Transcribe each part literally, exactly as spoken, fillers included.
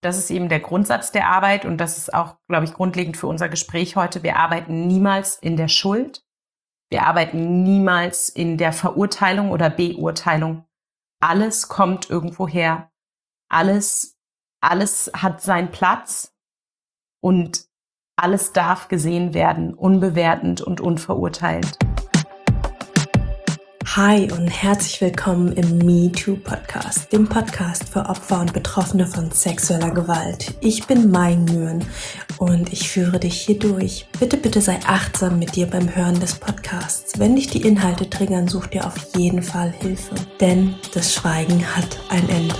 Das ist eben der Grundsatz der Arbeit und das ist auch, glaube ich, grundlegend für unser Gespräch heute. Wir arbeiten niemals in der Schuld. Wir arbeiten niemals in der Verurteilung oder Beurteilung. Alles kommt irgendwo her. Alles, alles hat seinen Platz und alles darf gesehen werden, unbewertend und unverurteilt. Hi und herzlich willkommen im MeToo-Podcast, dem Podcast für Opfer und Betroffene von sexueller Gewalt. Ich bin Mai Nguyen und ich führe dich hier durch. Bitte, bitte sei achtsam mit dir beim Hören des Podcasts. Wenn dich die Inhalte triggern, such dir auf jeden Fall Hilfe, denn das Schweigen hat ein Ende.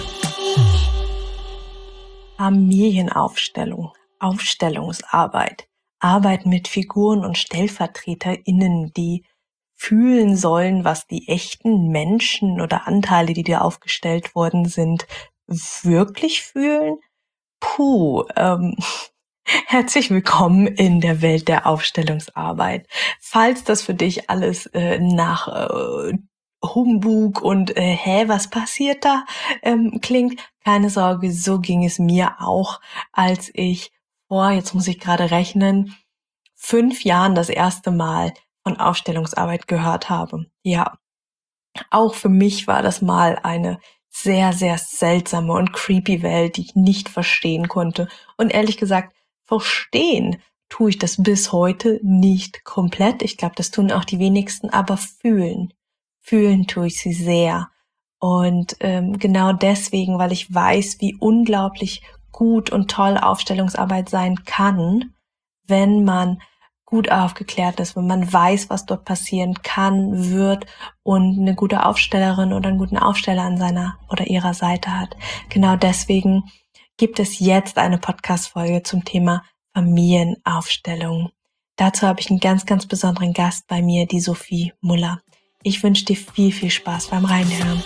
Familienaufstellung, Aufstellungsarbeit, Arbeit mit Figuren und StellvertreterInnen, die fühlen sollen, was die echten Menschen oder Anteile, die dir aufgestellt worden sind, wirklich fühlen? Puh, ähm, herzlich willkommen in der Welt der Aufstellungsarbeit. Falls das für dich alles äh, nach äh, Humbug und äh, hä, was passiert da ähm, klingt, keine Sorge, so ging es mir auch, als ich vor, jetzt muss ich gerade rechnen, fünf Jahren das erste Mal von Aufstellungsarbeit gehört habe. Ja, auch für mich war das mal eine sehr, sehr seltsame und creepy Welt, die ich nicht verstehen konnte. Und ehrlich gesagt, verstehen tue ich das bis heute nicht komplett. Ich glaube, das tun auch die wenigsten, aber fühlen. Fühlen tue ich sie sehr. Und ähm, genau deswegen, weil ich weiß, wie unglaublich gut und toll Aufstellungsarbeit sein kann, wenn man gut aufgeklärt ist, wenn man weiß, was dort passieren kann, wird und eine gute Aufstellerin oder einen guten Aufsteller an seiner oder ihrer Seite hat. Genau deswegen gibt es jetzt eine Podcast-Folge zum Thema Familienaufstellung. Dazu habe ich einen ganz, ganz besonderen Gast bei mir, die Sophie Muller. Ich wünsche dir viel, viel Spaß beim Reinhören.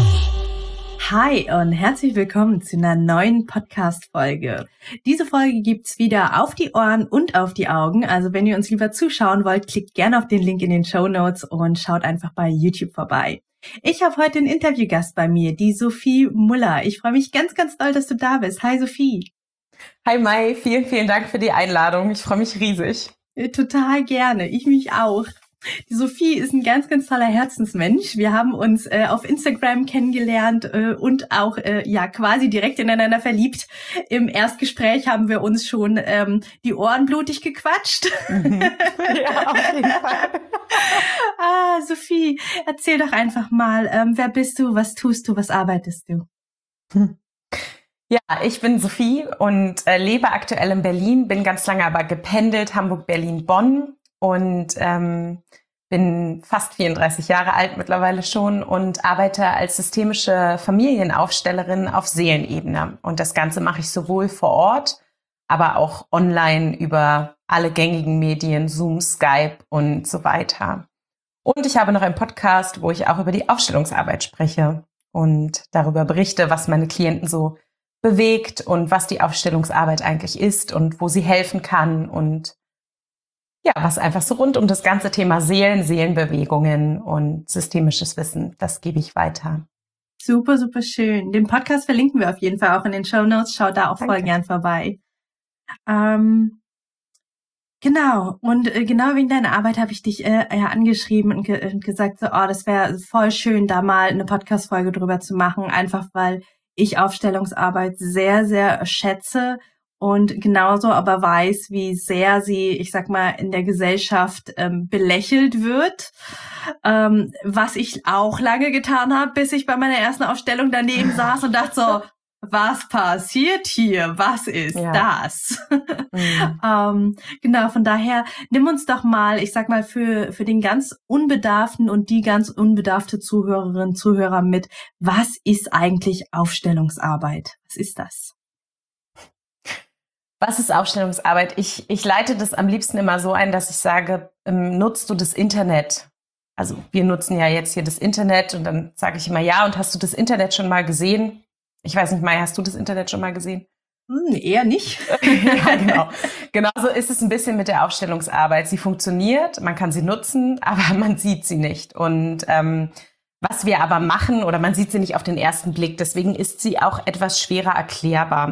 Hi und herzlich willkommen zu einer neuen Podcast-Folge. Diese Folge gibt's wieder auf die Ohren und auf die Augen. Also wenn ihr uns lieber zuschauen wollt, klickt gerne auf den Link in den Shownotes und schaut einfach bei YouTube vorbei. Ich habe heute einen Interviewgast bei mir, die Sophie Muller. Ich freue mich ganz, ganz doll, dass du da bist. Hi Sophie. Hi Mai, vielen, vielen Dank für die Einladung. Ich freue mich riesig. Total gerne, ich mich auch. Die Sophie ist ein ganz, ganz toller Herzensmensch. Wir haben uns äh, auf Instagram kennengelernt äh, und auch äh, ja quasi direkt ineinander verliebt. Im Erstgespräch haben wir uns schon ähm, die Ohren blutig gequatscht. Mhm. Ja, auf jeden Fall. ah, Sophie, erzähl doch einfach mal, ähm, wer bist du, was tust du, was arbeitest du? Hm. Ja, ich bin Sophie und äh, lebe aktuell in Berlin, bin ganz lange aber gependelt, Hamburg, Berlin, Bonn. Und ähm, bin fast vierunddreißig Jahre alt mittlerweile schon und arbeite als systemische Familienaufstellerin auf Seelenebene. Und das Ganze mache ich sowohl vor Ort, aber auch online über alle gängigen Medien, Zoom, Skype und so weiter. Und ich habe noch einen Podcast, wo ich auch über die Aufstellungsarbeit spreche und darüber berichte, was meine Klienten so bewegt und was die Aufstellungsarbeit eigentlich ist und wo sie helfen kann und ja, was einfach so rund um das ganze Thema Seelen, Seelenbewegungen und systemisches Wissen, das gebe ich weiter. Super, super schön. Den Podcast verlinken wir auf jeden Fall auch in den Shownotes. Schaut da auch Danke. Voll gern vorbei. Ähm, genau. Und äh, genau wegen deiner Arbeit habe ich dich äh, ja angeschrieben und, ge- und gesagt, so, oh, das wäre voll schön, da mal eine Podcast-Folge drüber zu machen. Einfach weil ich Aufstellungsarbeit sehr, sehr schätze. Und genauso aber weiß, wie sehr sie, ich sag mal, in der Gesellschaft ähm, belächelt wird. Ähm, was ich auch lange getan habe, bis ich bei meiner ersten Aufstellung daneben saß und dachte so, was passiert hier? Was ist Ja. das? Mhm. ähm, genau, von daher, nimm uns doch mal, ich sag mal, für für den ganz Unbedarften und die ganz unbedarfte Zuhörerin, Zuhörer mit, was ist eigentlich Aufstellungsarbeit? Was ist das? Was ist Aufstellungsarbeit? Ich, ich leite das am liebsten immer so ein, dass ich sage, ähm, nutzt du das Internet? Also wir nutzen ja jetzt hier das Internet und dann sage ich immer, ja, und hast du das Internet schon mal gesehen? Ich weiß nicht, Mai, hast du das Internet schon mal gesehen? Hm, eher nicht. Ja, genau. Genauso ist es ein bisschen mit der Aufstellungsarbeit. Sie funktioniert, man kann sie nutzen, aber man sieht sie nicht. Und ähm, was wir aber machen, oder man sieht sie nicht auf den ersten Blick, deswegen ist sie auch etwas schwerer erklärbar.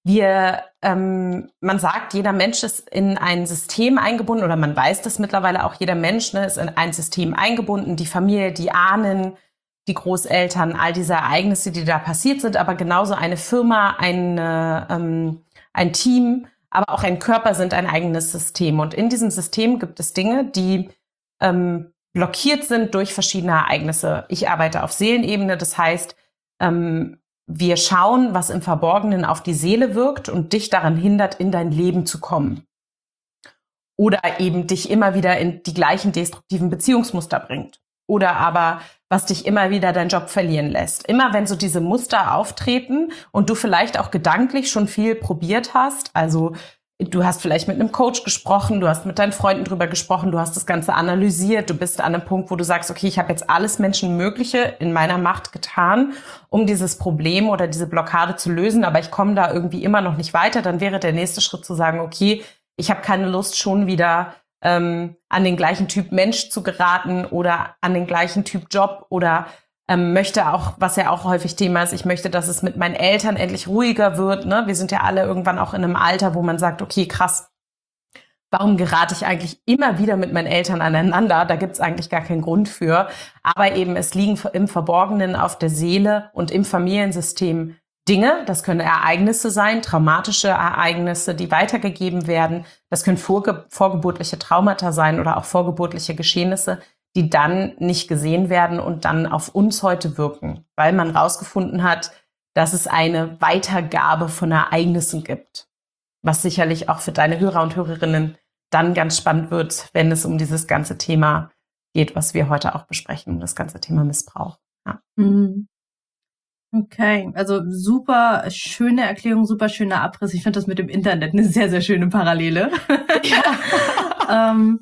Wir, ähm, man sagt, jeder Mensch ist in ein System eingebunden, oder man weiß das mittlerweile auch, jeder Mensch, ne, ist in ein System eingebunden, die Familie, die Ahnen, die Großeltern, all diese Ereignisse, die da passiert sind, aber genauso eine Firma, eine, ähm, ein Team, aber auch ein Körper sind ein eigenes System. Und in diesem System gibt es Dinge, die ähm, blockiert sind durch verschiedene Ereignisse. Ich arbeite auf Seelenebene, das heißt, ähm, wir schauen, was im Verborgenen auf die Seele wirkt und dich daran hindert, in dein Leben zu kommen. Oder eben dich immer wieder in die gleichen destruktiven Beziehungsmuster bringt. Oder aber, was dich immer wieder deinen Job verlieren lässt. Immer wenn so diese Muster auftreten und du vielleicht auch gedanklich schon viel probiert hast, also du hast vielleicht mit einem Coach gesprochen, du hast mit deinen Freunden drüber gesprochen, du hast das Ganze analysiert, du bist an einem Punkt, wo du sagst, okay, ich habe jetzt alles Menschenmögliche in meiner Macht getan, um dieses Problem oder diese Blockade zu lösen, aber ich komme da irgendwie immer noch nicht weiter, dann wäre der nächste Schritt zu sagen, okay, ich habe keine Lust, schon wieder ähm, an den gleichen Typ Mensch zu geraten oder an den gleichen Typ Job oder Ähm, möchte auch, was ja auch häufig Thema ist, ich möchte, dass es mit meinen Eltern endlich ruhiger wird. Ne? Wir sind ja alle irgendwann auch in einem Alter, wo man sagt, okay, krass, warum gerate ich eigentlich immer wieder mit meinen Eltern aneinander? Da gibt es eigentlich gar keinen Grund für. Aber eben, es liegen im Verborgenen auf der Seele und im Familiensystem Dinge. Das können Ereignisse sein, traumatische Ereignisse, die weitergegeben werden. Das können vorge- vorgeburtliche Traumata sein oder auch vorgeburtliche Geschehnisse, die dann nicht gesehen werden und dann auf uns heute wirken, weil man rausgefunden hat, dass es eine Weitergabe von Ereignissen gibt, was sicherlich auch für deine Hörer und Hörerinnen dann ganz spannend wird, wenn es um dieses ganze Thema geht, was wir heute auch besprechen, um das ganze Thema Missbrauch. Ja. Okay, also super schöne Erklärung, super schöner Abriss. Ich finde das mit dem Internet eine sehr, sehr schöne Parallele. Ja. ähm,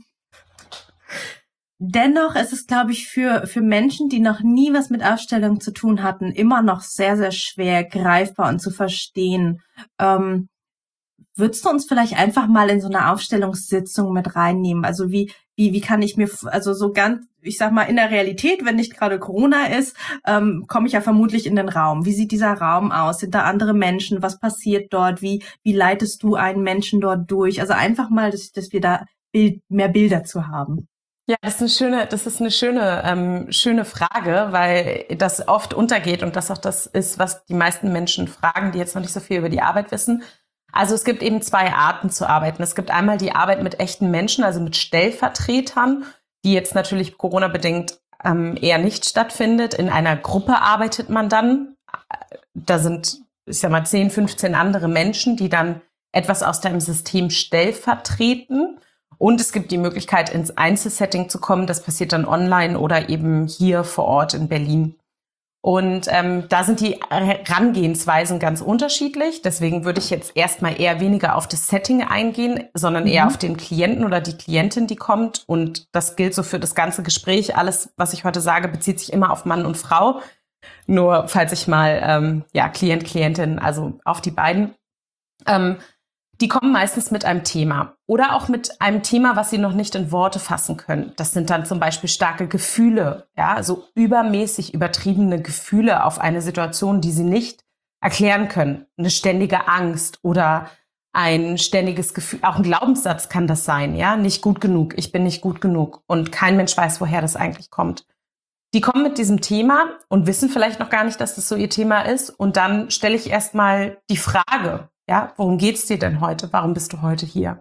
Dennoch ist es, glaube ich, für für Menschen, die noch nie was mit Aufstellung zu tun hatten, immer noch sehr, sehr schwer greifbar und zu verstehen. Ähm, würdest du uns vielleicht einfach mal in so eine Aufstellungssitzung mit reinnehmen? Also wie wie wie kann ich mir, also so ganz, ich sag mal, in der Realität, wenn nicht gerade Corona ist, ähm, komme ich ja vermutlich in den Raum. Wie sieht dieser Raum aus? Sind da andere Menschen? Was passiert dort? Wie wie leitest du einen Menschen dort durch? Also einfach mal, dass dass wir da Bild, mehr Bilder zu haben. Ja, das ist eine schöne, das ist eine schöne, ähm, schöne Frage, weil das oft untergeht und das auch das ist, was die meisten Menschen fragen, die jetzt noch nicht so viel über die Arbeit wissen. Also es gibt eben zwei Arten zu arbeiten. Es gibt einmal die Arbeit mit echten Menschen, also mit Stellvertretern, die jetzt natürlich Corona-bedingt ähm, eher nicht stattfindet. In einer Gruppe arbeitet man dann. Da sind, ich sag mal, zehn, fünfzehn andere Menschen, die dann etwas aus deinem System stellvertreten. Und es gibt die Möglichkeit, ins Einzelsetting zu kommen. Das passiert dann online oder eben hier vor Ort in Berlin. Und ähm, da sind die Herangehensweisen ganz unterschiedlich. Deswegen würde ich jetzt erstmal eher weniger auf das Setting eingehen, sondern eher mhm. auf den Klienten oder die Klientin, die kommt. Und das gilt so für das ganze Gespräch. Alles, was ich heute sage, bezieht sich immer auf Mann und Frau. Nur falls ich mal, ähm, ja, Klient, Klientin, also auf die beiden. Ähm, Die kommen meistens mit einem Thema oder auch mit einem Thema, was sie noch nicht in Worte fassen können. Das sind dann zum Beispiel starke Gefühle, ja, so übermäßig übertriebene Gefühle auf eine Situation, die sie nicht erklären können. Eine ständige Angst oder ein ständiges Gefühl, auch ein Glaubenssatz kann das sein, ja, nicht gut genug, ich bin nicht gut genug und kein Mensch weiß, woher das eigentlich kommt. Die kommen mit diesem Thema und wissen vielleicht noch gar nicht, dass das so ihr Thema ist und dann stelle ich erstmal die Frage, ja, worum geht's dir denn heute? Warum bist du heute hier?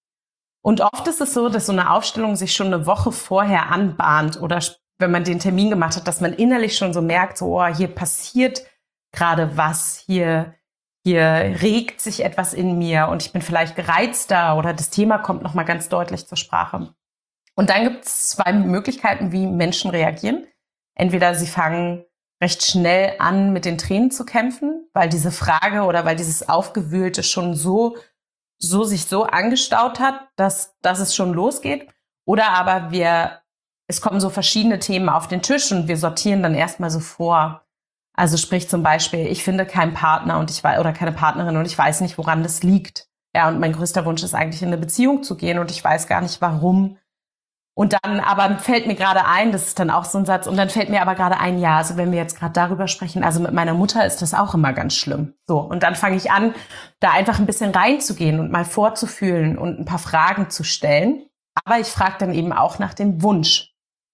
Und oft ist es so, dass so eine Aufstellung sich schon eine Woche vorher anbahnt oder wenn man den Termin gemacht hat, dass man innerlich schon so merkt, so, oh, hier passiert gerade was, hier, hier regt sich etwas in mir und ich bin vielleicht gereizter oder das Thema kommt nochmal ganz deutlich zur Sprache. Und dann gibt es zwei Möglichkeiten, wie Menschen reagieren. Entweder sie fangen recht schnell an, mit den Tränen zu kämpfen, weil diese Frage oder weil dieses Aufgewühlte schon so, so sich so angestaut hat, dass, dass es schon losgeht. Oder aber wir, es kommen so verschiedene Themen auf den Tisch und wir sortieren dann erstmal so vor. Also sprich zum Beispiel, ich finde keinen Partner und ich weiß, oder keine Partnerin und ich weiß nicht, woran das liegt. Ja, und mein größter Wunsch ist eigentlich in eine Beziehung zu gehen und ich weiß gar nicht, warum. Und dann aber fällt mir gerade ein, das ist dann auch so ein Satz, und dann fällt mir aber gerade ein, ja, also wenn wir jetzt gerade darüber sprechen, also mit meiner Mutter ist das auch immer ganz schlimm. So, und dann fange ich an, da einfach ein bisschen reinzugehen und mal vorzufühlen und ein paar Fragen zu stellen. Aber ich frage dann eben auch nach dem Wunsch.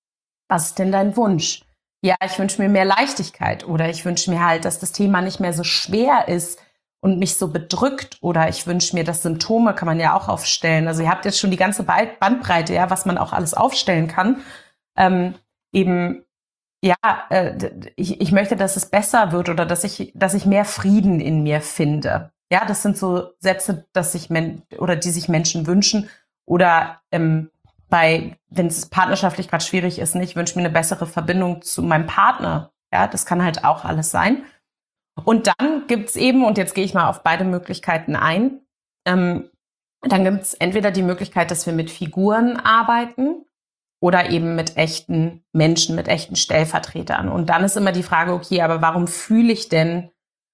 Was ist denn dein Wunsch? Ja, ich wünsche mir mehr Leichtigkeit oder ich wünsche mir halt, dass das Thema nicht mehr so schwer ist und mich so bedrückt, oder ich wünsche mir, dass Symptome kann man ja auch aufstellen. Also ihr habt jetzt schon die ganze Bandbreite, ja, was man auch alles aufstellen kann. Ähm, eben, ja, äh, ich, ich möchte, dass es besser wird oder dass ich, dass ich mehr Frieden in mir finde. Ja, das sind so Sätze, dass sich Men- oder die sich Menschen wünschen. Oder ähm, bei, wenn es partnerschaftlich gerade schwierig ist, nicht, ich wünsche mir eine bessere Verbindung zu meinem Partner. Ja, das kann halt auch alles sein. Und dann gibt's eben, und jetzt gehe ich mal auf beide Möglichkeiten ein, ähm, dann gibt's entweder die Möglichkeit, dass wir mit Figuren arbeiten oder eben mit echten Menschen, mit echten Stellvertretern. Und dann ist immer die Frage, okay, aber warum fühle ich denn,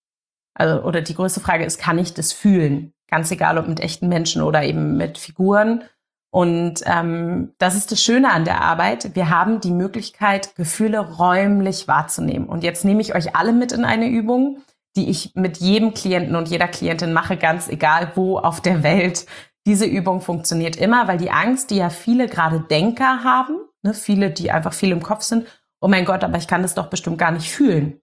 also, oder die größte Frage ist, kann ich das fühlen? Ganz egal, ob mit echten Menschen oder eben mit Figuren. Und ähm, das ist das Schöne an der Arbeit. Wir haben die Möglichkeit, Gefühle räumlich wahrzunehmen. Und jetzt nehme ich euch alle mit in eine Übung, die ich mit jedem Klienten und jeder Klientin mache, ganz egal wo auf der Welt. Diese Übung funktioniert immer, weil die Angst, die ja viele gerade Denker haben, ne, viele, die einfach viel im Kopf sind, oh mein Gott, aber ich kann das doch bestimmt gar nicht fühlen.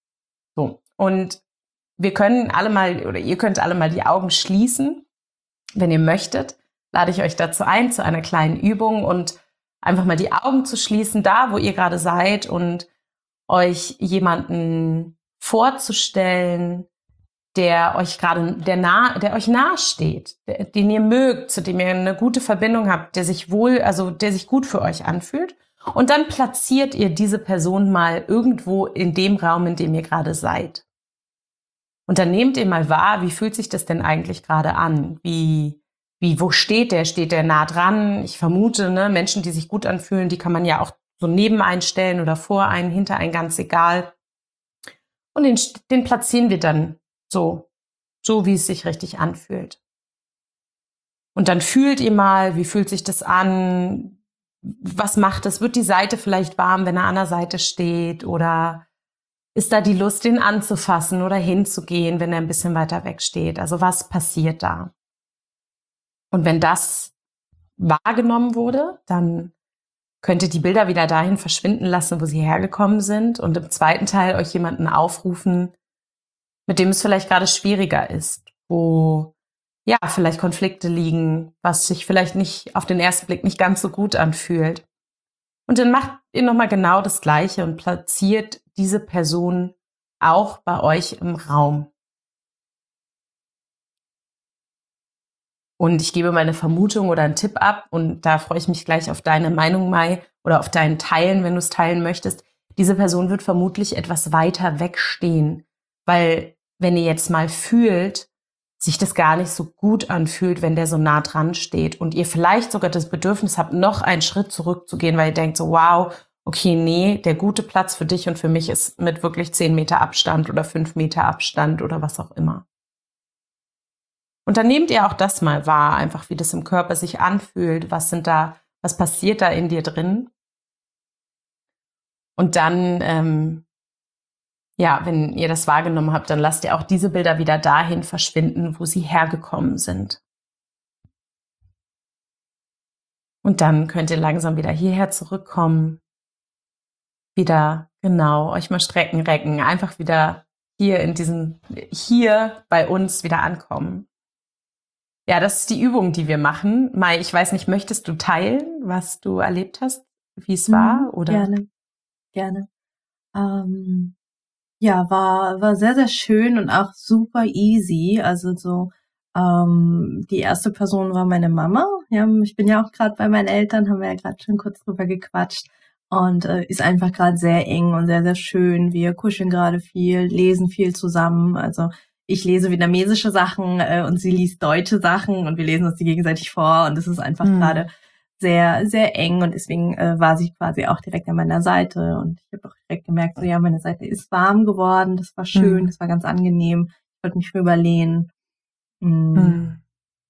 So. Und wir können alle mal, oder ihr könnt alle mal die Augen schließen, wenn ihr möchtet. Lade ich euch dazu ein, zu einer kleinen Übung und einfach mal die Augen zu schließen, da wo ihr gerade seid, und euch jemanden vorzustellen, der euch gerade, der nah, der euch nahe steht, der, den ihr mögt, zu dem ihr eine gute Verbindung habt, der sich wohl, also der sich gut für euch anfühlt. Und dann platziert ihr diese Person mal irgendwo in dem Raum, in dem ihr gerade seid. Und dann nehmt ihr mal wahr, wie fühlt sich das denn eigentlich gerade an? Wie Wie, wo steht der? Steht der nah dran? Ich vermute, ne, Menschen, die sich gut anfühlen, die kann man ja auch so neben einstellen oder vor einen, hinter einen, ganz egal. Und den, den platzieren wir dann so, so wie es sich richtig anfühlt. Und dann fühlt ihr mal, wie fühlt sich das an? Was macht es? Wird die Seite vielleicht warm, wenn er an der Seite steht? Oder ist da die Lust, den anzufassen oder hinzugehen, wenn er ein bisschen weiter weg steht? Also was passiert da? Und wenn das wahrgenommen wurde, dann könnt ihr die Bilder wieder dahin verschwinden lassen, wo sie hergekommen sind, und im zweiten Teil euch jemanden aufrufen, mit dem es vielleicht gerade schwieriger ist, wo ja vielleicht Konflikte liegen, was sich vielleicht nicht auf den ersten Blick nicht ganz so gut anfühlt. Und dann macht ihr nochmal genau das Gleiche und platziert diese Person auch bei euch im Raum. Und ich gebe meine Vermutung oder einen Tipp ab, und da freue ich mich gleich auf deine Meinung, Mai, oder auf dein Teilen, wenn du es teilen möchtest. Diese Person wird vermutlich etwas weiter wegstehen, weil wenn ihr jetzt mal fühlt, sich das gar nicht so gut anfühlt, wenn der so nah dran steht und ihr vielleicht sogar das Bedürfnis habt, noch einen Schritt zurückzugehen, weil ihr denkt so, wow, okay, nee, der gute Platz für dich und für mich ist mit wirklich zehn Meter Abstand oder fünf Meter Abstand oder was auch immer. Und dann nehmt ihr auch das mal wahr, einfach wie das im Körper sich anfühlt, was sind da, was passiert da in dir drin. Und dann, ähm, ja, wenn ihr das wahrgenommen habt, dann lasst ihr auch diese Bilder wieder dahin verschwinden, wo sie hergekommen sind. Und dann könnt ihr langsam wieder hierher zurückkommen. Wieder, genau, euch mal strecken, recken, einfach wieder hier in diesem, hier bei uns wieder ankommen. Ja, das ist die Übung, die wir machen. Mai, ich weiß nicht, möchtest du teilen, was du erlebt hast, wie es war? Mhm, Oder? Gerne, gerne. Ähm, ja, war war sehr, sehr schön und auch super easy. Also so, ähm, die erste Person war meine Mama. Ja, ich bin ja auch gerade bei meinen Eltern, haben wir ja gerade schon kurz drüber gequatscht. Und äh, ist einfach gerade sehr eng und sehr, sehr schön. Wir kuscheln gerade viel, lesen viel zusammen. Also ich lese vietnamesische Sachen äh, und sie liest deutsche Sachen und wir lesen uns die gegenseitig vor. Und es ist einfach Mhm. gerade sehr, sehr eng, und deswegen äh, war sie quasi auch direkt an meiner Seite, und ich habe auch direkt gemerkt, so ja, meine Seite ist warm geworden, das war schön, Mhm. das war ganz angenehm, ich wollte mich rüberlehnen. Mm. Mhm.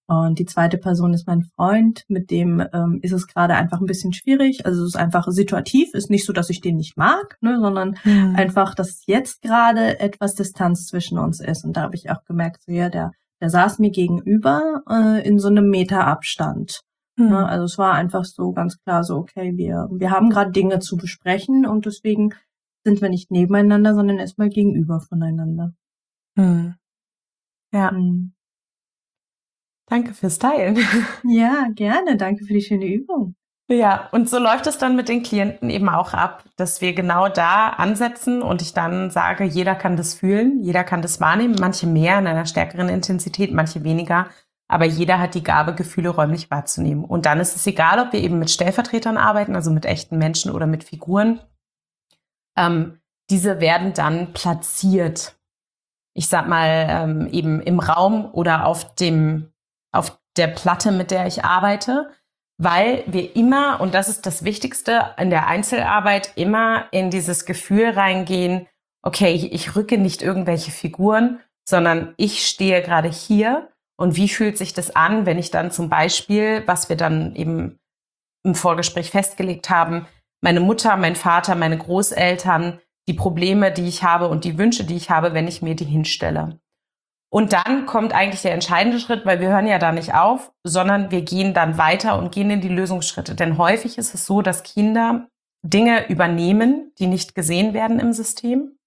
Und die zweite Person ist mein Freund, mit dem ähm, ist es gerade einfach ein bisschen schwierig. Also es ist einfach situativ, ist nicht so, dass ich den nicht mag, ne, sondern Mhm. einfach, dass jetzt gerade etwas Distanz zwischen uns ist. Und da habe ich auch gemerkt, so ja, der, der saß mir gegenüber äh, in so einem Meterabstand. Mhm. Ne? Also es war einfach so ganz klar so, okay, wir, wir haben gerade Dinge zu besprechen und deswegen sind wir nicht nebeneinander, sondern erstmal gegenüber voneinander. Mhm. Ja, Hm. Danke fürs Teilen. Ja, gerne. Danke für die schöne Übung. Ja, und so läuft es dann mit den Klienten eben auch ab, dass wir genau da ansetzen und ich dann sage, jeder kann das fühlen, jeder kann das wahrnehmen, manche mehr in einer stärkeren Intensität, manche weniger, aber jeder hat die Gabe, Gefühle räumlich wahrzunehmen. Und dann ist es egal, ob wir eben mit Stellvertretern arbeiten, also mit echten Menschen oder mit Figuren. Ähm, diese werden dann platziert. Ich sag mal, ähm, eben im Raum oder auf dem, auf der Platte, mit der ich arbeite, weil wir immer, und das ist das Wichtigste in der Einzelarbeit, immer in dieses Gefühl reingehen, okay, ich, ich rücke nicht irgendwelche Figuren, sondern ich stehe gerade hier und wie fühlt sich das an, wenn ich dann zum Beispiel, was wir dann eben im Vorgespräch festgelegt haben, meine Mutter, mein Vater, meine Großeltern, die Probleme, die ich habe und die Wünsche, die ich habe, wenn ich mir die hinstelle. Und dann kommt eigentlich der entscheidende Schritt, weil wir hören ja da nicht auf, sondern wir gehen dann weiter und gehen in die Lösungsschritte. Denn häufig ist es so, dass Kinder Dinge übernehmen, die nicht gesehen werden im System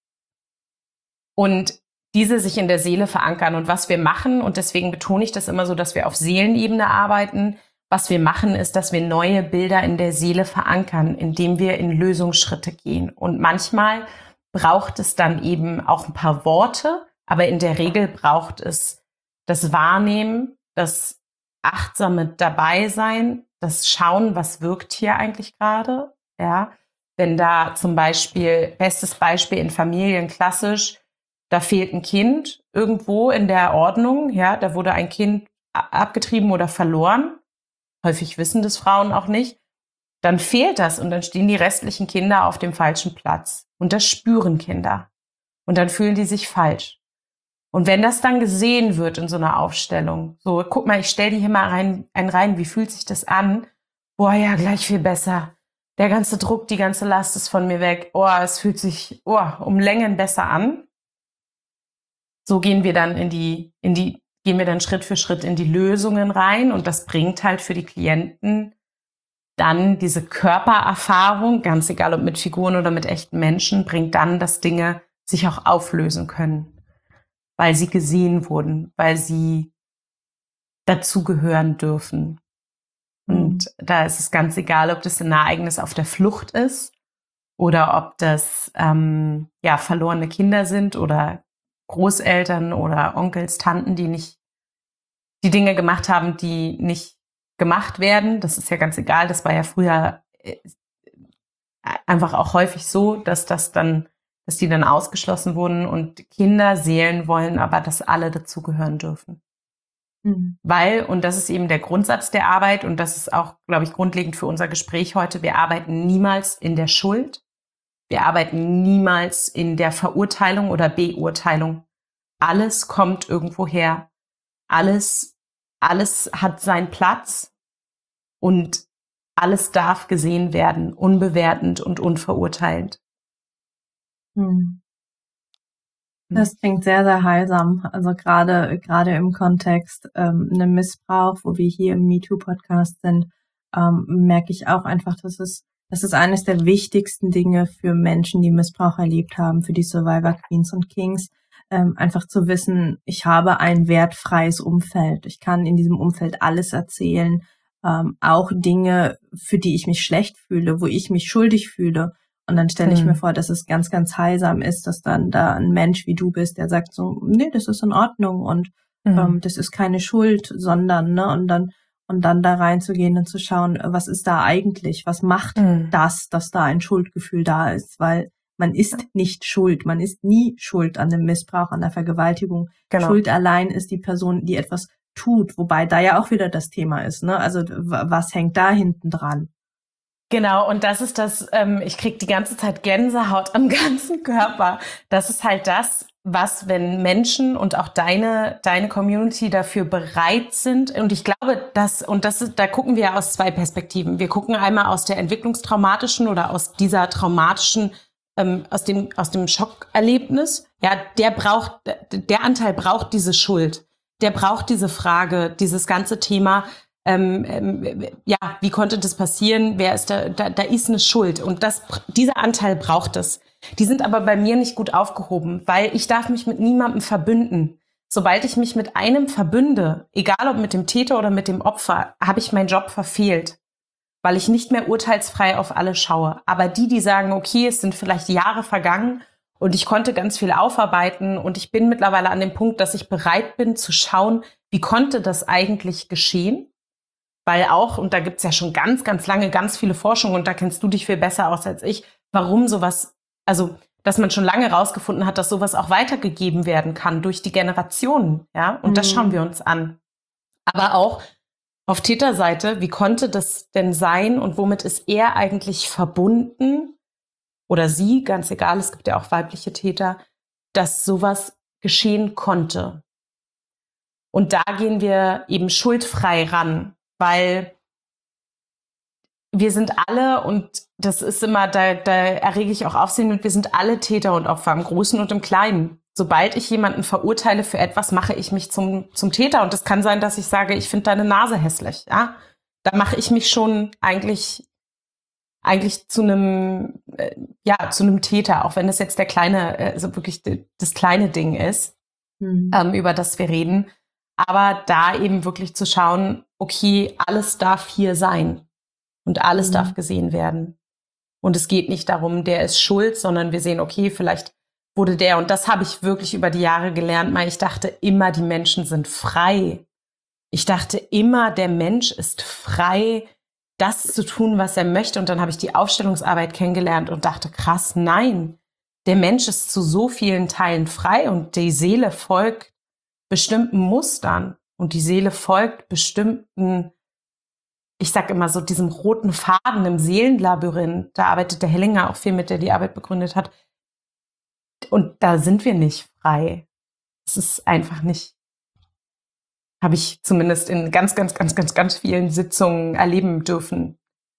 und diese sich in der Seele verankern. Und was wir machen, und deswegen betone ich das immer so, dass wir auf Seelenebene arbeiten, was wir machen, ist, dass wir neue Bilder in der Seele verankern, indem wir in Lösungsschritte gehen. Und manchmal braucht es dann eben auch ein paar Worte, aber in der Regel braucht es das Wahrnehmen, das achtsame Dabeisein, das Schauen, was wirkt hier eigentlich gerade. Ja, wenn da zum Beispiel, bestes Beispiel in Familien klassisch, da fehlt ein Kind irgendwo in der Ordnung, ja, da wurde ein Kind abgetrieben oder verloren. Häufig wissen das Frauen auch nicht. Dann fehlt das und dann stehen die restlichen Kinder auf dem falschen Platz. Und das spüren Kinder. Und dann fühlen die sich falsch. Und wenn das dann gesehen wird in so einer Aufstellung, so, guck mal, ich stell die hier mal rein, ein rein, wie fühlt sich das an? Boah, ja, gleich viel besser. Der ganze Druck, die ganze Last ist von mir weg. Oh, es fühlt sich, oh, um Längen besser an. So gehen wir dann in die, in die, gehen wir dann Schritt für Schritt in die Lösungen rein und das bringt halt für die Klienten dann diese Körpererfahrung, ganz egal ob mit Figuren oder mit echten Menschen, bringt dann, dass Dinge sich auch auflösen können, weil sie gesehen wurden, weil sie dazugehören dürfen. Und mhm. da ist es ganz egal, ob das ein Ereignis auf der Flucht ist oder ob das ähm, ja verlorene Kinder sind oder Großeltern oder Onkels, Tanten, die nicht die Dinge gemacht haben, die nicht gemacht werden. Das ist ja ganz egal. Das war ja früher einfach auch häufig so, dass das dann, dass die dann ausgeschlossen wurden und Kinder, Seelen wollen aber, dass alle dazugehören dürfen. Mhm. Weil, und das ist eben der Grundsatz der Arbeit und das ist auch, glaube ich, grundlegend für unser Gespräch heute, wir arbeiten niemals in der Schuld. Wir arbeiten niemals in der Verurteilung oder Beurteilung. Alles kommt irgendwo her. Alles, alles hat seinen Platz und alles darf gesehen werden, unbewertend und unverurteilend. Hm. Das klingt sehr, sehr heilsam. Also gerade, gerade im Kontext ähm, einem Missbrauch, wo wir hier im MeToo-Podcast sind, ähm, merke ich auch einfach, dass es Das ist eines der wichtigsten Dinge für Menschen, die Missbrauch erlebt haben, für die Survivor Queens und Kings, ähm, einfach zu wissen, ich habe ein wertfreies Umfeld. Ich kann in diesem Umfeld alles erzählen, ähm, auch Dinge, für die ich mich schlecht fühle, wo ich mich schuldig fühle. Und dann stelle ich hm. mir vor, dass es ganz, ganz heilsam ist, dass dann da ein Mensch wie du bist, der sagt so, nee, das ist in Ordnung und hm. ähm, das ist keine Schuld, sondern, ne, und dann Und dann da reinzugehen und zu schauen, was ist da eigentlich? Was macht mhm. das, dass da ein Schuldgefühl da ist? Weil man ist nicht schuld. Man ist nie schuld an dem Missbrauch, an der Vergewaltigung. Genau. Schuld allein ist die Person, die etwas tut. Wobei da ja auch wieder das Thema ist, ne? Also w- was hängt da hinten dran? Genau, und das ist das, ähm, ich krieg die ganze Zeit Gänsehaut am ganzen Körper. Das ist halt das, was, wenn Menschen und auch deine, deine Community dafür bereit sind. Und ich glaube, dass, und das ist, da gucken wir aus zwei Perspektiven. Wir gucken einmal aus der entwicklungstraumatischen oder aus dieser traumatischen, ähm, aus dem, aus dem Schockerlebnis. Ja, der braucht, der Anteil braucht diese Schuld. Der braucht diese Frage, dieses ganze Thema. Ähm, ähm, ja, wie konnte das passieren? Wer ist da, da, da ist eine Schuld. Und das, dieser Anteil braucht es. Die sind aber bei mir nicht gut aufgehoben, weil ich darf mich mit niemandem verbünden. Sobald ich mich mit einem verbünde, egal ob mit dem Täter oder mit dem Opfer, habe ich meinen Job verfehlt, weil ich nicht mehr urteilsfrei auf alle schaue. Aber die, die sagen, okay, es sind vielleicht Jahre vergangen und ich konnte ganz viel aufarbeiten und ich bin mittlerweile an dem Punkt, dass ich bereit bin zu schauen, wie konnte das eigentlich geschehen? Weil auch, und da gibt's ja schon ganz, ganz lange ganz viele Forschungen und da kennst du dich viel besser aus als ich, warum sowas, also, dass man schon lange rausgefunden hat, dass sowas auch weitergegeben werden kann durch die Generationen, ja. Und mhm. das schauen wir uns an. Aber auch auf Täterseite, wie konnte das denn sein und womit ist er eigentlich verbunden oder sie, ganz egal, es gibt ja auch weibliche Täter, dass sowas geschehen konnte. Und da gehen wir eben schuldfrei ran, weil wir sind alle, und das ist immer, da, da errege ich auch Aufsehen mit, wir sind alle Täter und Opfer, im Großen und im Kleinen. Sobald ich jemanden verurteile für etwas, mache ich mich zum, zum Täter. Und das kann sein, dass ich sage, ich finde deine Nase hässlich. Ja, da mache ich mich schon eigentlich, eigentlich zu einem, äh, ja, zu einem Täter, auch wenn das jetzt der kleine, also wirklich das kleine Ding ist, mhm. ähm, über das wir reden. Aber da eben wirklich zu schauen, okay, alles darf hier sein. Und alles mhm. darf gesehen werden. Und es geht nicht darum, der ist schuld, sondern wir sehen, okay, vielleicht wurde der, und das habe ich wirklich über die Jahre gelernt, weil ich dachte immer, die Menschen sind frei. Ich dachte immer, der Mensch ist frei, das zu tun, was er möchte. Und dann habe ich die Aufstellungsarbeit kennengelernt und dachte, krass, nein, der Mensch ist zu so vielen Teilen frei und die Seele folgt bestimmten Mustern und die Seele folgt bestimmten, ich sag immer so, diesem roten Faden im Seelenlabyrinth. Da arbeitet der Hellinger auch viel mit, der die Arbeit begründet hat. Und da sind wir nicht frei. Es ist einfach nicht, habe ich zumindest in ganz, ganz, ganz, ganz, ganz vielen Sitzungen erleben dürfen.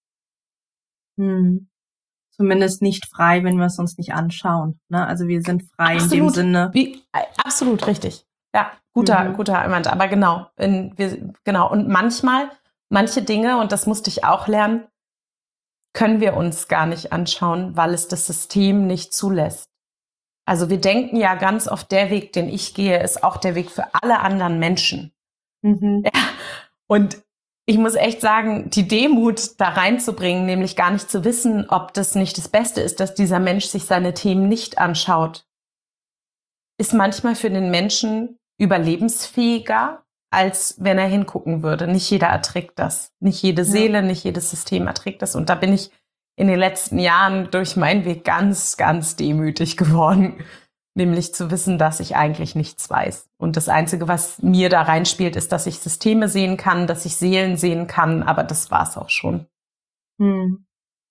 Hm. Zumindest nicht frei, wenn wir es uns nicht anschauen. Ne? Also wir sind frei absolut. In dem Sinne. Wie, absolut richtig. Ja, guter, mhm. guter Einwand. Aber genau, in, wir, genau. Und manchmal manche Dinge, und das musste ich auch lernen, können wir uns gar nicht anschauen, weil es das System nicht zulässt. Also wir denken ja ganz oft, der Weg, den ich gehe, ist auch der Weg für alle anderen Menschen. Mhm. Ja. Und ich muss echt sagen, die Demut da reinzubringen, nämlich gar nicht zu wissen, ob das nicht das Beste ist, dass dieser Mensch sich seine Themen nicht anschaut, ist manchmal für den Menschen überlebensfähiger, als wenn er hingucken würde. Nicht jeder erträgt das. Nicht jede Seele, ja. nicht jedes System erträgt das. Und da bin ich in den letzten Jahren durch meinen Weg ganz, ganz demütig geworden. Nämlich zu wissen, dass ich eigentlich nichts weiß. Und das Einzige, was mir da reinspielt, ist, dass ich Systeme sehen kann, dass ich Seelen sehen kann. Aber das war's auch schon. Hm.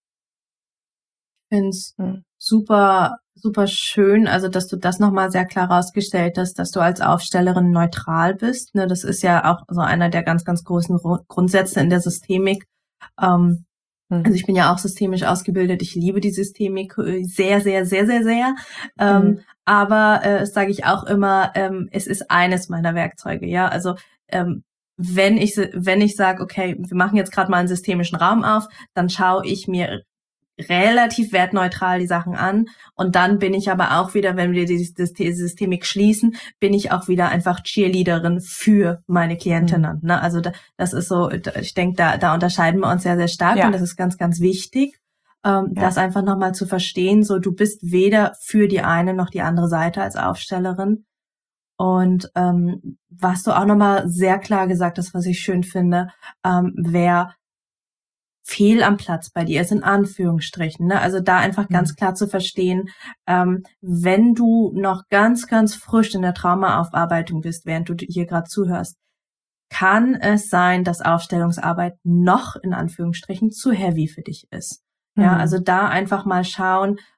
Ich finde es hm. super, super schön, also dass du das nochmal sehr klar rausgestellt hast, dass du als Aufstellerin neutral bist. Ne, das ist ja auch so einer der ganz, ganz großen Grundsätze in der Systemik. Ähm, hm. Also ich bin ja auch systemisch ausgebildet. Ich liebe die Systemik sehr, sehr, sehr, sehr, sehr. Ähm, hm. Aber äh, das sage ich auch immer, ähm, es ist eines meiner Werkzeuge. Ja, also ähm, wenn ich wenn ich sage, okay, wir machen jetzt gerade mal einen systemischen Raum auf, dann schaue ich mir relativ wertneutral die Sachen an und dann bin ich aber auch wieder, wenn wir die Systemik schließen, bin ich auch wieder einfach Cheerleaderin für meine Klientinnen. Mhm. Ne? Also da, das ist so, ich denke, da, da unterscheiden wir uns sehr, sehr stark ja. und das ist ganz, ganz wichtig, ähm, ja. das einfach nochmal zu verstehen, so du bist weder für die eine noch die andere Seite als Aufstellerin. Und ähm, was du auch nochmal sehr klar gesagt hast, was ich schön finde, ähm, wer fehl am Platz bei dir ist, in Anführungsstrichen. Ne? Also da einfach ganz mhm. klar zu verstehen, ähm, wenn du noch ganz, ganz frisch in der Traumaaufarbeitung bist, während du hier gerade zuhörst, kann es sein, dass Aufstellungsarbeit noch in Anführungsstrichen zu heavy für dich ist. Mhm. Ja, also da einfach mal schauen,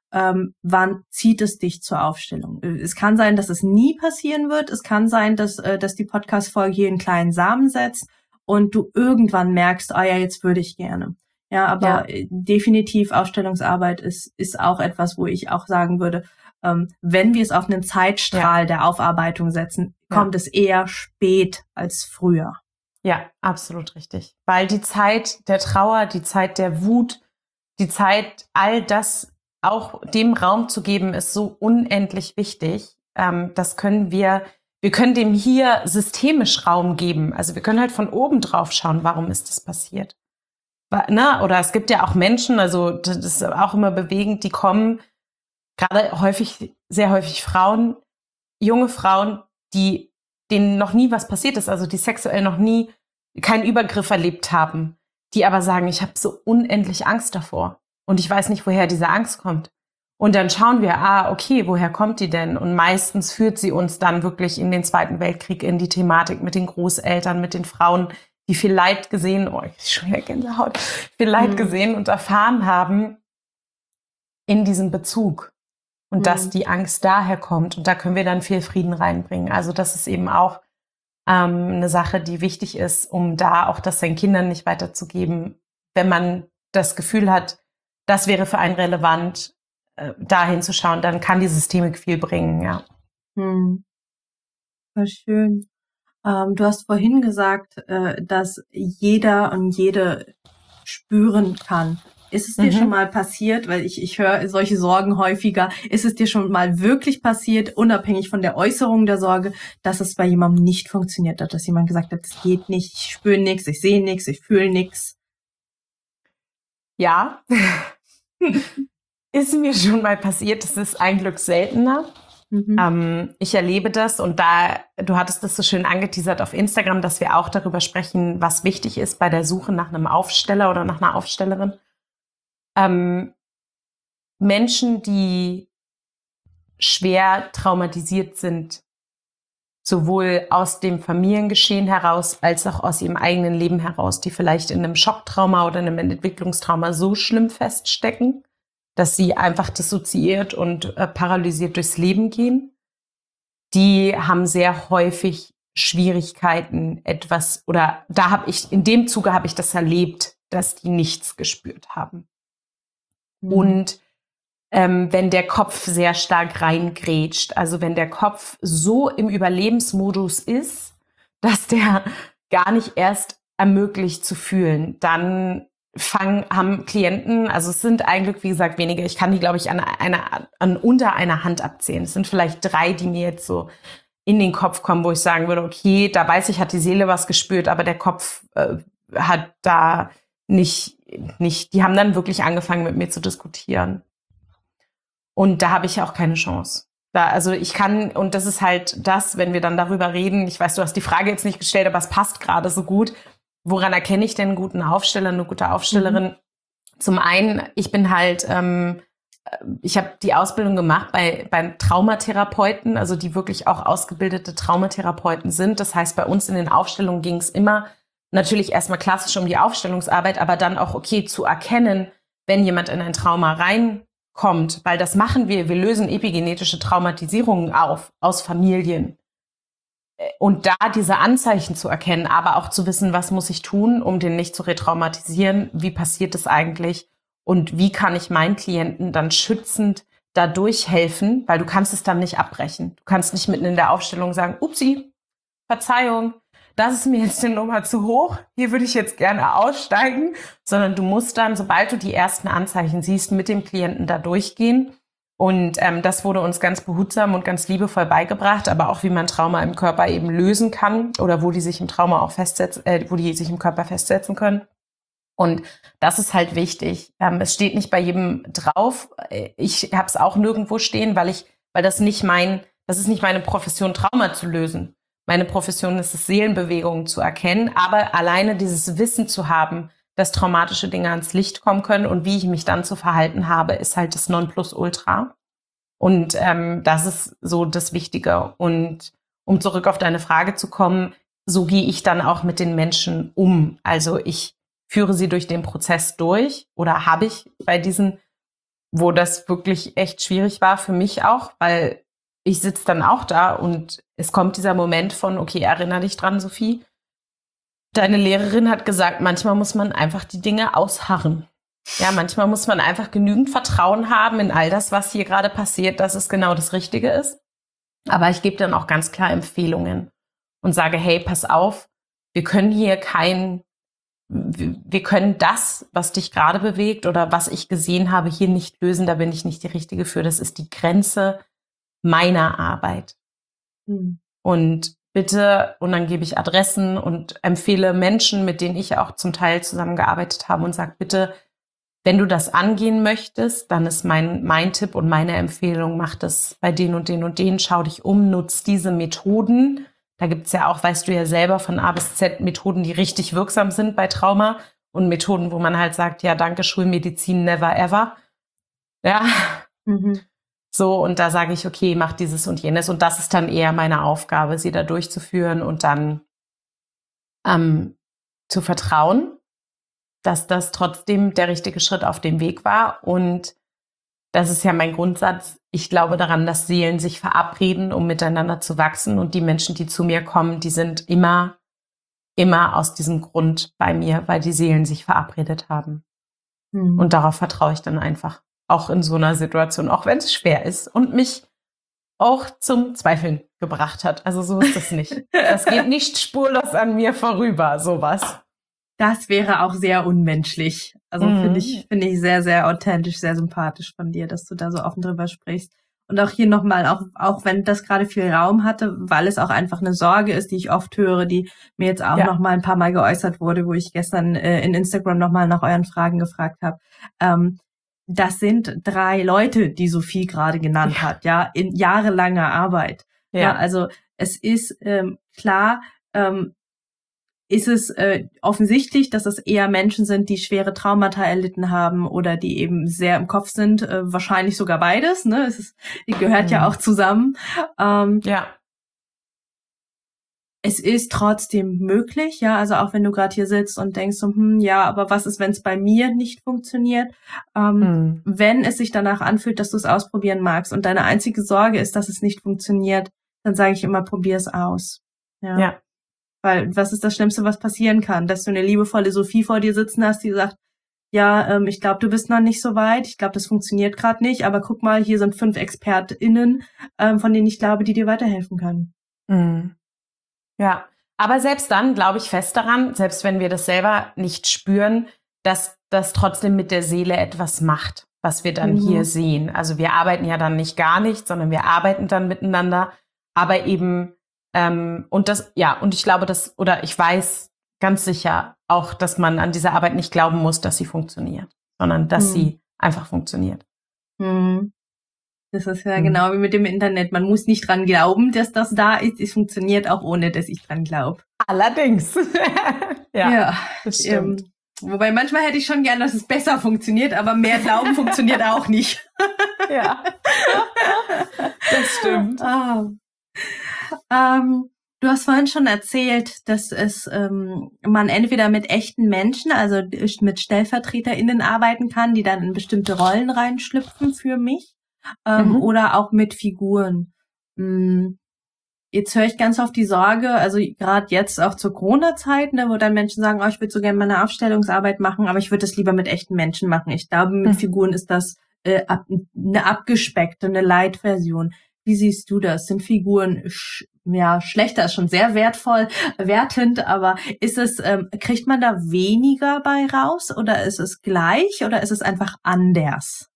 ähm, wann zieht es dich zur Aufstellung? Es kann sein, dass es nie passieren wird. Es kann sein, dass, äh, dass die Podcast-Folge hier einen kleinen Samen setzt und du irgendwann merkst, ah ja, jetzt würde ich gerne. Ja, aber Ja. definitiv Aufstellungsarbeit ist, ist auch etwas, wo ich auch sagen würde, ähm, wenn wir es auf einen Zeitstrahl Ja. der Aufarbeitung setzen, Ja. kommt es eher spät als früher. Ja, absolut richtig. Weil die Zeit der Trauer, die Zeit der Wut, die Zeit, all das auch dem Raum zu geben, ist so unendlich wichtig. Ähm, das können wir, wir können dem hier systemisch Raum geben. Also wir können halt von oben drauf schauen, warum ist das passiert. Na, oder es gibt ja auch Menschen, also das ist auch immer bewegend, die kommen, gerade häufig, sehr häufig Frauen, junge Frauen, die denen noch nie was passiert ist, also die sexuell noch nie keinen Übergriff erlebt haben, die aber sagen, ich habe so unendlich Angst davor und ich weiß nicht, woher diese Angst kommt. Und dann schauen wir, ah, okay, woher kommt die denn? Und meistens führt sie uns dann wirklich in den Zweiten Weltkrieg, in die Thematik mit den Großeltern, mit den Frauen, die viel Leid gesehen, oh, ich schon wieder Gänsehaut, viel Leid Mhm. gesehen und erfahren haben in diesem Bezug. Und Mhm. dass die Angst daher kommt. Und da können wir dann viel Frieden reinbringen. Also das ist eben auch ähm, eine Sache, die wichtig ist, um da auch das seinen Kindern nicht weiterzugeben. Wenn man das Gefühl hat, das wäre für einen relevant, äh, da hinzuschauen, dann kann die Systemik viel bringen, ja. Hm. Voll schön. Ähm, du hast vorhin gesagt, äh, dass jeder und jede spüren kann. Ist es dir Mhm. schon mal passiert, weil ich, ich höre solche Sorgen häufiger, ist es dir schon mal wirklich passiert, unabhängig von der Äußerung der Sorge, dass es bei jemandem nicht funktioniert hat, dass jemand gesagt hat, es geht nicht, ich spüre nichts, ich sehe nichts, ich fühle nichts? Ja, ist mir schon mal passiert. Das ist ein Glück seltener. Mhm. Ähm, ich erlebe das und da, du hattest das so schön angeteasert auf Instagram, dass wir auch darüber sprechen, was wichtig ist bei der Suche nach einem Aufsteller oder nach einer Aufstellerin. Ähm, Menschen, die schwer traumatisiert sind, sowohl aus dem Familiengeschehen heraus als auch aus ihrem eigenen Leben heraus, die vielleicht in einem Schocktrauma oder einem Entwicklungstrauma so schlimm feststecken, dass sie einfach dissoziiert und äh, paralysiert durchs Leben gehen, die haben sehr häufig Schwierigkeiten, etwas, oder da habe ich, in dem Zuge habe ich das erlebt, dass die nichts gespürt haben. Mhm. Und ähm, wenn der Kopf sehr stark reingrätscht, also wenn der Kopf so im Überlebensmodus ist, dass der gar nicht erst ermöglicht zu fühlen, dann fangen, haben Klienten, also es sind eigentlich, wie gesagt, wenige, ich kann die, glaube ich, an, einer, an unter einer Hand abzählen. Es sind vielleicht drei, die mir jetzt so in den Kopf kommen, wo ich sagen würde, okay, da weiß ich, hat die Seele was gespürt, aber der Kopf äh, hat da nicht, nicht, die haben dann wirklich angefangen, mit mir zu diskutieren. Und da habe ich auch keine Chance. Da, also ich kann, und das ist halt das, wenn wir dann darüber reden, ich weiß, du hast die Frage jetzt nicht gestellt, aber es passt gerade so gut. Woran erkenne ich denn einen guten Aufsteller, eine gute Aufstellerin? Mhm. Zum einen, ich bin halt, ähm, ich habe die Ausbildung gemacht bei, bei Traumatherapeuten, also die wirklich auch ausgebildete Traumatherapeuten sind. Das heißt, bei uns in den Aufstellungen ging es immer natürlich erstmal klassisch um die Aufstellungsarbeit, aber dann auch, okay, zu erkennen, wenn jemand in ein Trauma reinkommt, weil das machen wir, wir lösen epigenetische Traumatisierungen auf aus Familien. Und da diese Anzeichen zu erkennen, aber auch zu wissen, was muss ich tun, um den nicht zu retraumatisieren, wie passiert es eigentlich und wie kann ich meinen Klienten dann schützend dadurch helfen, weil du kannst es dann nicht abbrechen. Du kannst nicht mitten in der Aufstellung sagen, upsi, Verzeihung, das ist mir jetzt eine Nummer zu hoch, hier würde ich jetzt gerne aussteigen, sondern du musst dann, sobald du die ersten Anzeichen siehst, mit dem Klienten da durchgehen. Und ähm, das wurde uns ganz behutsam und ganz liebevoll beigebracht, aber auch wie man Trauma im Körper eben lösen kann oder wo die sich im Trauma auch festsetzen, äh, wo die sich im Körper festsetzen können. Und das ist halt wichtig. Ähm, es steht nicht bei jedem drauf. Ich habe es auch nirgendwo stehen, weil ich, weil das nicht mein, das ist nicht meine Profession, Trauma zu lösen. Meine Profession ist es, Seelenbewegungen zu erkennen, aber alleine dieses Wissen zu haben, dass traumatische Dinge ans Licht kommen können und wie ich mich dann zu verhalten habe, ist halt das Nonplusultra. Und ähm, das ist so das Wichtige. Und um zurück auf deine Frage zu kommen, so gehe ich dann auch mit den Menschen um. Also ich führe sie durch den Prozess durch oder habe ich bei diesen wo das wirklich echt schwierig war für mich auch, weil ich sitze dann auch da und es kommt dieser Moment von, okay, erinnere dich dran, Sophie. Deine Lehrerin hat gesagt, manchmal muss man einfach die Dinge ausharren. Ja, manchmal muss man einfach genügend Vertrauen haben in all das, was hier gerade passiert, dass es genau das Richtige ist. Aber ich gebe dann auch ganz klar Empfehlungen und sage, hey, pass auf, wir können hier kein, wir können das, was dich gerade bewegt oder was ich gesehen habe, hier nicht lösen. Da bin ich nicht die Richtige für. Das ist die Grenze meiner Arbeit. Hm. Und bitte, und dann gebe ich Adressen und empfehle Menschen, mit denen ich auch zum Teil zusammengearbeitet habe und sage, bitte, wenn du das angehen möchtest, dann ist mein, mein Tipp und meine Empfehlung, mach das bei den und den und den, schau dich um, nutz diese Methoden. Da gibt's ja auch, weißt du ja selber, von A bis Z Methoden, die richtig wirksam sind bei Trauma und Methoden, wo man halt sagt, ja, danke, Schulmedizin, never ever. Ja, Mhm. so, und da sage ich, okay, mach dieses und jenes. Und das ist dann eher meine Aufgabe, sie da durchzuführen und dann ähm, zu vertrauen, dass das trotzdem der richtige Schritt auf dem Weg war. Und das ist ja mein Grundsatz. Ich glaube daran, dass Seelen sich verabreden, um miteinander zu wachsen. Und die Menschen, die zu mir kommen, die sind immer, immer aus diesem Grund bei mir, weil die Seelen sich verabredet haben. Mhm. Und darauf vertraue ich dann einfach. Auch in so einer Situation, auch wenn es schwer ist und mich auch zum Zweifeln gebracht hat. Also so ist das nicht. Das geht nicht spurlos an mir vorüber, sowas. Das wäre auch sehr unmenschlich. Also Mhm. finde ich, finde ich sehr, sehr authentisch, sehr sympathisch von dir, dass du da so offen drüber sprichst. Und auch hier nochmal, auch, auch wenn das gerade viel Raum hatte, weil es auch einfach eine Sorge ist, die ich oft höre, die mir jetzt auch Ja. nochmal ein paar Mal geäußert wurde, wo ich gestern äh, in Instagram nochmal nach euren Fragen gefragt habe. Ähm, das sind drei Leute, die Sophie gerade genannt Ja. hat, ja, in jahrelanger Arbeit. Ja, Ja, also es ist ähm, klar, ähm, ist es äh, offensichtlich, dass es eher Menschen sind, die schwere Traumata erlitten haben oder die eben sehr im Kopf sind, äh, wahrscheinlich sogar beides, ne? Es ist, die gehört ja Mhm. auch zusammen. Ähm, ja, es ist trotzdem möglich, ja, also auch wenn du gerade hier sitzt und denkst so, hm, ja, aber was ist, wenn es bei mir nicht funktioniert? Ähm, Mhm. Wenn es sich danach anfühlt, dass du es ausprobieren magst und deine einzige Sorge ist, dass es nicht funktioniert, dann sage ich immer, probier es aus. Ja. ja, Weil was ist das Schlimmste, was passieren kann? Dass du eine liebevolle Sophie vor dir sitzen hast, die sagt, ja, ähm, ich glaube, du bist noch nicht so weit, ich glaube, das funktioniert gerade nicht, aber guck mal, hier sind fünf ExpertInnen, ähm, von denen ich glaube, die dir weiterhelfen können. Mhm. Ja. Aber selbst dann glaube ich fest daran, selbst wenn wir das selber nicht spüren, dass das trotzdem mit der Seele etwas macht, was wir dann Mhm. hier sehen. Also wir arbeiten ja dann nicht gar nicht, sondern wir arbeiten dann miteinander, aber eben ähm, und das, ja, und ich glaube, dass, oder ich weiß ganz sicher auch, dass man an diese Arbeit nicht glauben muss, dass sie funktioniert, sondern dass Mhm. sie einfach funktioniert. Mhm. Das ist ja Mhm. genau wie mit dem Internet. Man muss nicht dran glauben, dass das da ist. Es funktioniert auch ohne, dass ich dran glaube. Allerdings. ja, das stimmt. Ähm, wobei manchmal hätte ich schon gern, dass es besser funktioniert, aber mehr Glauben funktioniert auch nicht. Ja, das stimmt. Ah. Ähm, du hast vorhin schon erzählt, dass es ähm, man entweder mit echten Menschen, also mit StellvertreterInnen arbeiten kann, die dann in bestimmte Rollen reinschlüpfen für mich, ähm, Mhm. oder auch mit Figuren. Hm. Jetzt höre ich ganz oft die Sorge, also gerade jetzt auch zur Corona-Zeit, ne, wo dann Menschen sagen, oh, ich würde so gerne meine Aufstellungsarbeit machen, aber ich würde das lieber mit echten Menschen machen. Ich glaube, mit Mhm. Figuren ist das äh, ab, eine abgespeckte, eine Light-Version. Wie siehst du das? Sind Figuren sch ja schlechter, ist schon sehr wertvoll, wertend, aber ist es, ähm, kriegt man da weniger bei raus oder ist es gleich oder ist es einfach anders?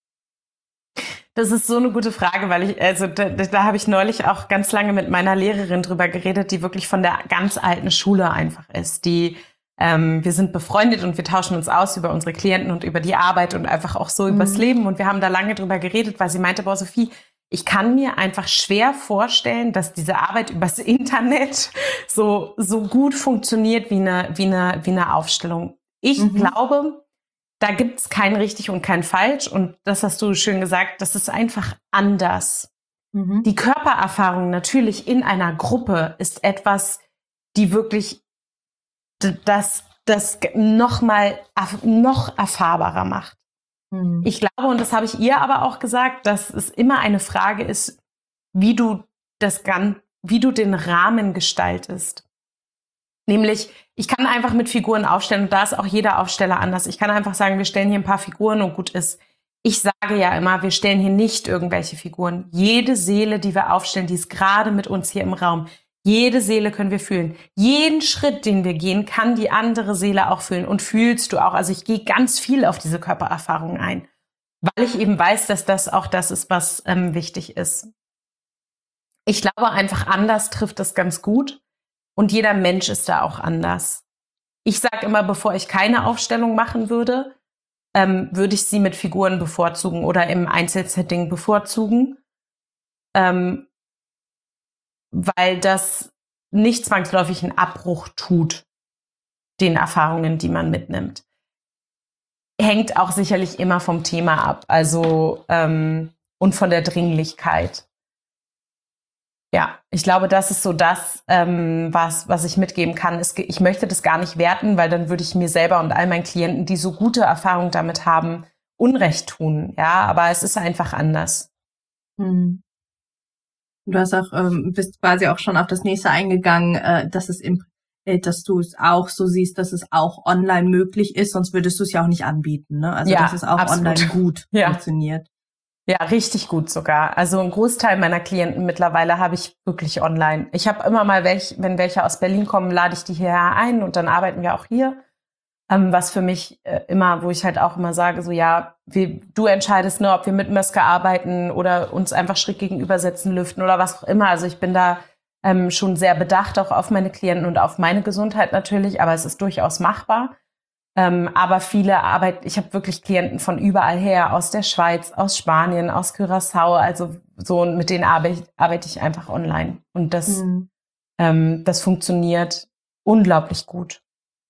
Das ist so eine gute Frage, weil ich, also da, da habe ich neulich auch ganz lange mit meiner Lehrerin drüber geredet, die wirklich von der ganz alten Schule einfach ist. Die, ähm, wir sind befreundet und wir tauschen uns aus über unsere Klienten und über die Arbeit und einfach auch so Mhm. übers Leben. Und wir haben da lange drüber geredet, weil sie meinte, boah, Sophie, ich kann mir einfach schwer vorstellen, dass diese Arbeit übers Internet so, so gut funktioniert wie eine, wie eine, wie eine Aufstellung. Ich Mhm. glaube, da gibt's kein richtig und kein falsch. Und das hast du schön gesagt, das ist einfach anders. Mhm. Die Körpererfahrung natürlich in einer Gruppe ist etwas, die wirklich d- das, das noch mal erf- noch erfahrbarer macht. Hm. Ich glaube, und das habe ich ihr aber auch gesagt, dass es immer eine Frage ist, wie du das Gan- wie du den Rahmen gestaltest. Nämlich, ich kann einfach mit Figuren aufstellen und da ist auch jeder Aufsteller anders. Ich kann einfach sagen, wir stellen hier ein paar Figuren und gut ist. Ich sage ja immer, wir stellen hier nicht irgendwelche Figuren. Jede Seele, die wir aufstellen, die ist gerade mit uns hier im Raum. Jede Seele können wir fühlen. Jeden Schritt, den wir gehen, kann die andere Seele auch fühlen. Und fühlst du auch. Also ich gehe ganz viel auf diese Körpererfahrung ein, weil ich eben weiß, dass das auch das ist, was ähm, wichtig ist. Ich glaube, einfach anders trifft das ganz gut. Und jeder Mensch ist da auch anders. Ich sage immer, bevor ich keine Aufstellung machen würde, ähm, würde ich sie mit Figuren bevorzugen oder im Einzelsetting bevorzugen. Ähm, weil das nicht zwangsläufig einen Abbruch tut, den Erfahrungen, die man mitnimmt. Hängt auch sicherlich immer vom Thema ab, also ähm, und von der Dringlichkeit. Ja, ich glaube, das ist so das, ähm, was, was ich mitgeben kann. Es, ich möchte das gar nicht werten, weil dann würde ich mir selber und all meinen Klienten, die so gute Erfahrungen damit haben, Unrecht tun. Ja, aber es ist einfach anders. Hm. Du hast auch, ähm, bist quasi auch schon auf das nächste eingegangen, äh, dass es im, äh, dass du es auch so siehst, dass es auch online möglich ist, sonst würdest du es ja auch nicht anbieten, ne? Also Ja, dass es auch absolut. online gut Ja. funktioniert. Ja, richtig gut sogar. Also ein Großteil meiner Klienten mittlerweile habe ich wirklich online. Ich habe immer mal welche, wenn welche aus Berlin kommen, lade ich die hierher ein und dann arbeiten wir auch hier. Ähm, was für mich äh, immer, wo ich halt auch immer sage, so ja, wir, du entscheidest nur, ob wir mit Möske arbeiten oder uns einfach schräg gegenübersetzen, lüften oder was auch immer. Also ich bin da ähm, schon sehr bedacht auch auf meine Klienten und auf meine Gesundheit natürlich, aber es ist durchaus machbar. Ähm, aber viele arbeiten, ich habe wirklich Klienten von überall her, aus der Schweiz, aus Spanien, aus Curaçao, also so, mit denen arbeite, arbeite ich einfach online. Und das, Hm. ähm, das funktioniert unglaublich gut.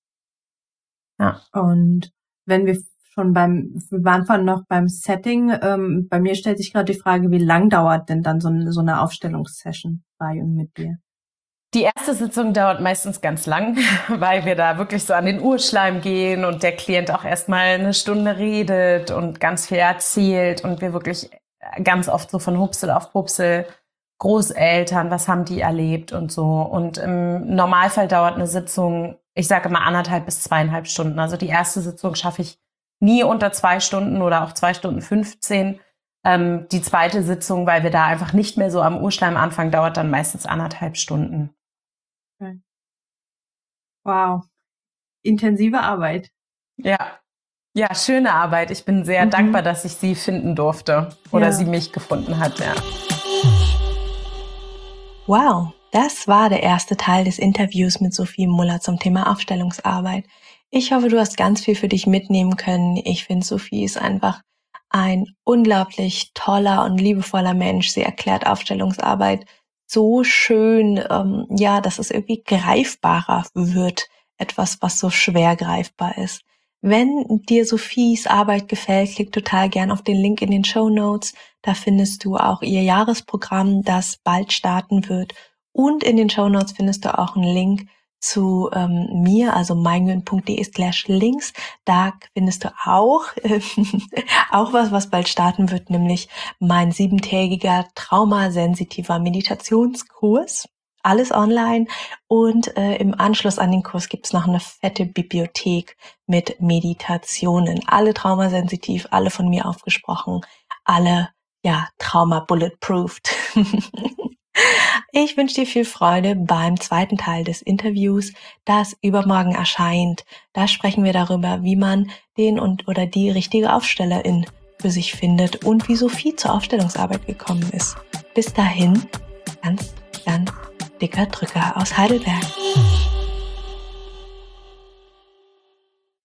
Ja. Und wenn wir schon beim, wir waren vorhin noch beim Setting, ähm, bei mir stellt sich gerade die Frage, wie lang dauert denn dann so eine, so eine Aufstellungssession bei und mit dir? Die erste Sitzung dauert meistens ganz lang, weil wir da wirklich so an den Urschleim gehen und der Klient auch erstmal eine Stunde redet und ganz viel erzählt und wir wirklich ganz oft so von Hupsel auf Pupsel, Großeltern, was haben die erlebt und so. Und im Normalfall dauert eine Sitzung, ich sage immer anderthalb bis zweieinhalb Stunden. Also die erste Sitzung schaffe ich nie unter zwei Stunden oder auch zwei Stunden fünfzehn. Ähm, die zweite Sitzung, weil wir da einfach nicht mehr so am Urschleim anfangen, dauert dann meistens anderthalb Stunden. Okay. Wow. Intensive Arbeit. Ja. Ja, schöne Arbeit. Ich bin sehr Mhm. dankbar, dass ich sie finden durfte oder Ja. sie mich gefunden hat, ja. Wow, das war der erste Teil des Interviews mit Sophie Muller zum Thema Aufstellungsarbeit. Ich hoffe, du hast ganz viel für dich mitnehmen können. Ich finde, Sophie ist einfach ein unglaublich toller und liebevoller Mensch. Sie erklärt Aufstellungsarbeit so schön, ähm, ja, dass es irgendwie greifbarer wird. Etwas, was so schwer greifbar ist. Wenn dir Sophies Arbeit gefällt, klick total gern auf den Link in den Shownotes. Da findest du auch ihr Jahresprogramm, das bald starten wird. Und in den Shownotes findest du auch einen Link zu ähm, mir, also meinguyen.de slash links. Da findest du auch, äh, auch was, was bald starten wird, nämlich mein siebentägiger traumasensitiver Meditationskurs. Alles online und äh, im Anschluss an den Kurs gibt's noch eine fette Bibliothek mit Meditationen. Alle traumasensitiv, alle von mir aufgesprochen, alle, ja, Trauma-bulletproofed. Ich wünsche dir viel Freude beim zweiten Teil des Interviews, das übermorgen erscheint. Da sprechen wir darüber, wie man den und oder die richtige Aufstellerin für sich findet und wie Sophie zur Aufstellungsarbeit gekommen ist. Bis dahin, ganz, ganz dicker Drücker aus Heidelberg.